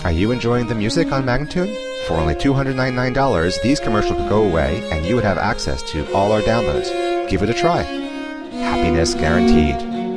Are you enjoying the music on Magnatune? For only $299, these commercials could go away and you would have access to all our downloads. Give it a try. Happiness guaranteed.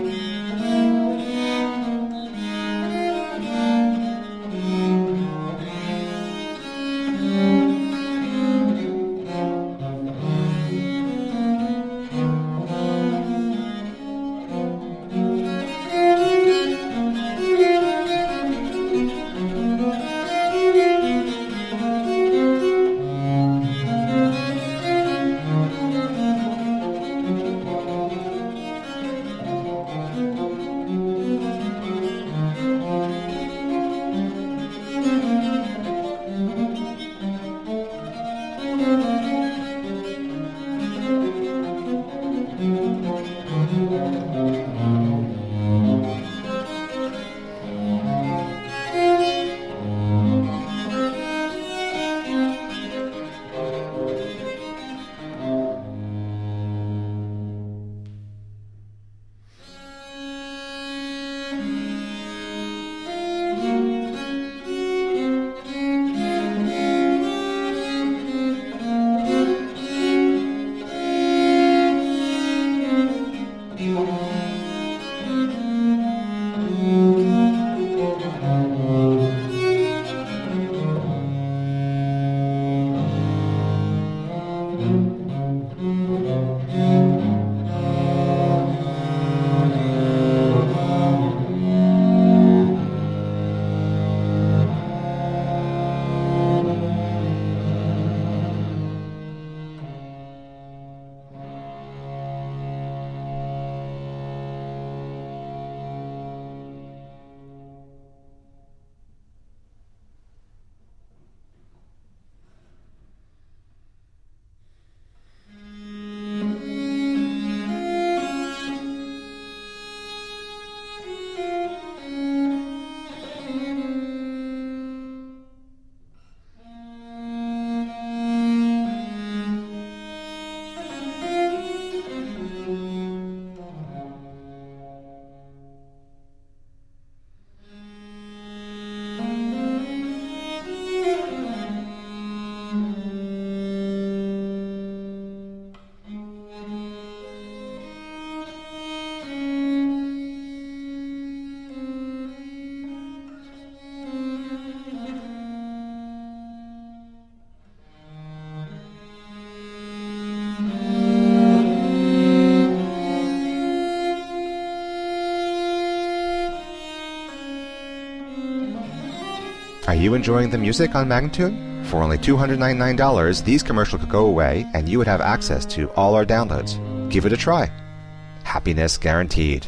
Are you enjoying the music on Magnatune? For only $299, these commercials could go away and you would have access to all our downloads. Give it a try. Happiness guaranteed.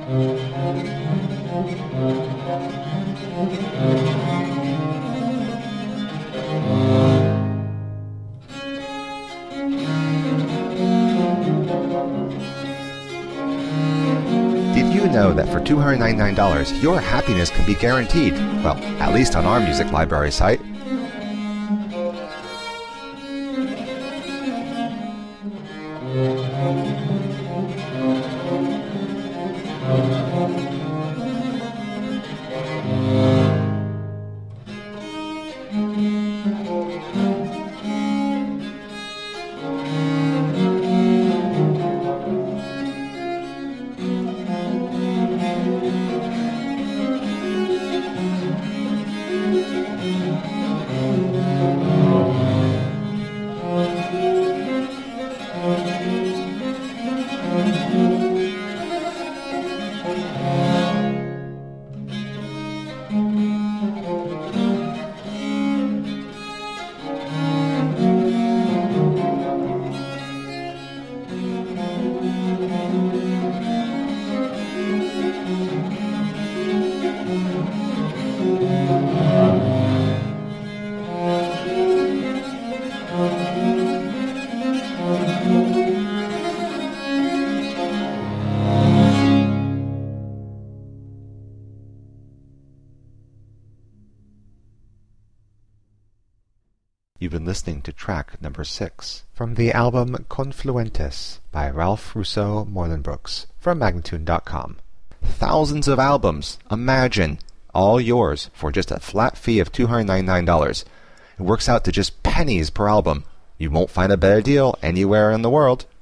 Did you know that for $299, your happiness can be guaranteed? Well, at least on our music library site. You've been listening to track number 6 from the album Confluentes by Ralph Russo Moylanbrooks from Magnatune.com. Thousands of albums, imagine, all yours for just a flat fee of $299. It works out to just pennies per album. You won't find a better deal anywhere in the world.